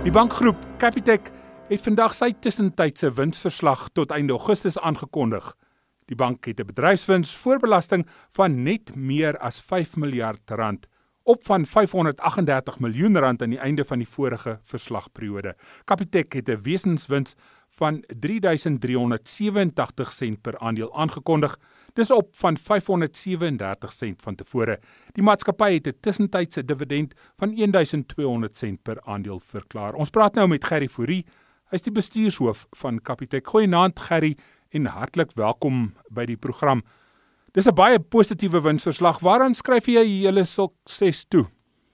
Die bankgroep Capitec het vandag sy tussentydse winsverslag tot einde Augustus aangekondig. Die bank het 'n bedryfswins voor belasting van net meer as R5 miljard, op van R538 miljoen aan die einde van die vorige verslagperiode. Capitec het 'n wesenswins van R3.387 per aandeel aangekondig. Dis op van R537 van tevore. Die maatskappy het 'n tussentydse dividend van R1.200 per aandeel verklaar. Ons praat nou met Gerry Fourie. Hy is die bestuurshoof van Capitec. Goeienaand Gerry en hartlik welkom by die program. Dis 'n baie positiewe winsverslag. Waaraan skryf jy julle sukses toe?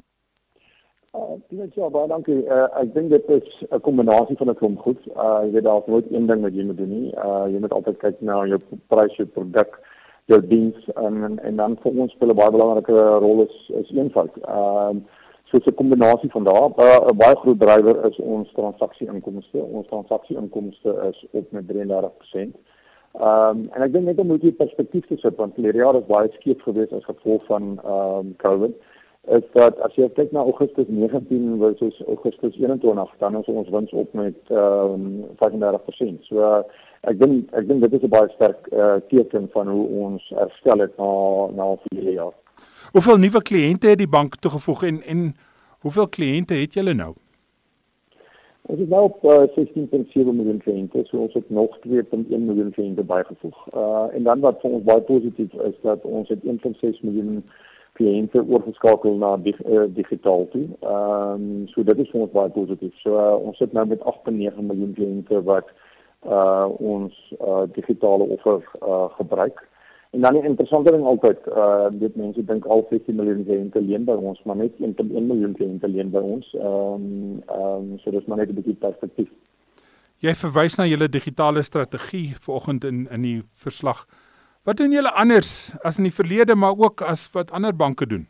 Baie dankie. Ek dink dit is 'n kombinasie van 'n klomp goed. Jy weet daar's nooit een ding wat jy moet doen nie. Jy moet altyd kyk na jou prys, jou produk, jou diens en dan vir ons speel 'n baie belangrike rol is eenvoud. So 'n kombinasie van daar. 'n baie groot drywer is ons transaksie-inkomste. Ons transaksie-inkomste is op met 33%. En ek dink net om moet jy perspektief te sit, want die jaar is baie skeef geweest as gevolg van COVID, is dat as jy kyk na Augustus 19 versus Augustus 21, dan is ons wins op met 35%. So ek dink dit is 'n baie sterk teken van hoe ons herstel het na 4 jaar. Hoeveel nuwe kliënte het die bank toegevoeg en hoeveel kliënte het julle nou? Ons is nou op 16.7 miljoen kliënte, so ons het nog 2.1 miljoen kliënte bygevoeg. En dan wat vir ons baie positief is, dat ons het 1.6 miljoen kliënte oorgeskakel na digitaal toe. So dit is vir ons baie positief. So ons sit nou met 8.9 miljoen kliënte wat ons digitale offer gebruik. En dan die interessante ding altyd, dit mense dink al 15 miljoen kliënte leen by ons, maar net 1.1 miljoen kliënte leen by ons. So dis maar net 'n bietjie perspektief. Jy verwys na julle digitale strategie vanoggend in die verslag. Wat doen julle anders as in die verlede, maar ook as wat ander banke doen?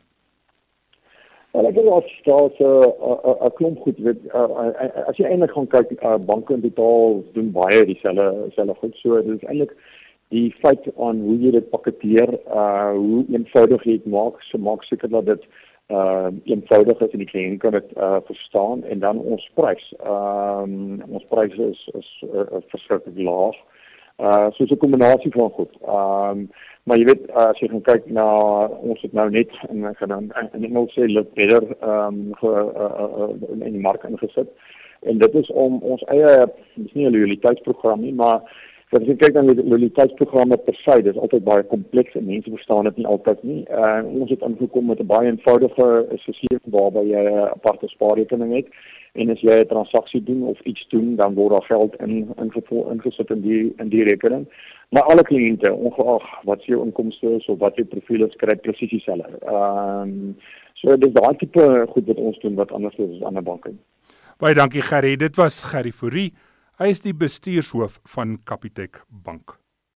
Wel, ek dink daar's 'n klomp goed. As jy eintlik gaan kyk, banke in totaal doen baie dieselfde goed. So dit is eintlik die feit aan hoe jy dit pakketeer, hoe eenvoudig jy dit maak, so maak seker dat dit eenvoudig is en die kliënt kan dit verstaan, en dan ons prys. Ons pryse is verskriklik laag. So 'n kombinasie van goed. Maar jy weet, as jy gaan kyk na, ons het nou net en ek wil sê look better in die mark ingesit. En dit is om ons eie, dis nie 'n loyaliteitsprogram nie, maar as jy kyk na die loyaliteitsprogramme per se, dit is altyd baie kompleks en mense verstaan dit nie altyd nie. Ons het aangekom met 'n baie eenvoudige stelsel waarby jy 'n aparte spaarrekening het, en as jy 'n transaksie doen of iets doen, dan word daar geld ingesit in die rekening. Maar alle kliënte, ongeag wat jou inkomste is of wat jou profiel is, kry presies dieselfde. So dis daai tipe goed wat ons doen wat anders is as ander banke. Baie dankie Gerry. Dit was Gerry Fourie. Hy is die bestuurshoof van Capitec Bank.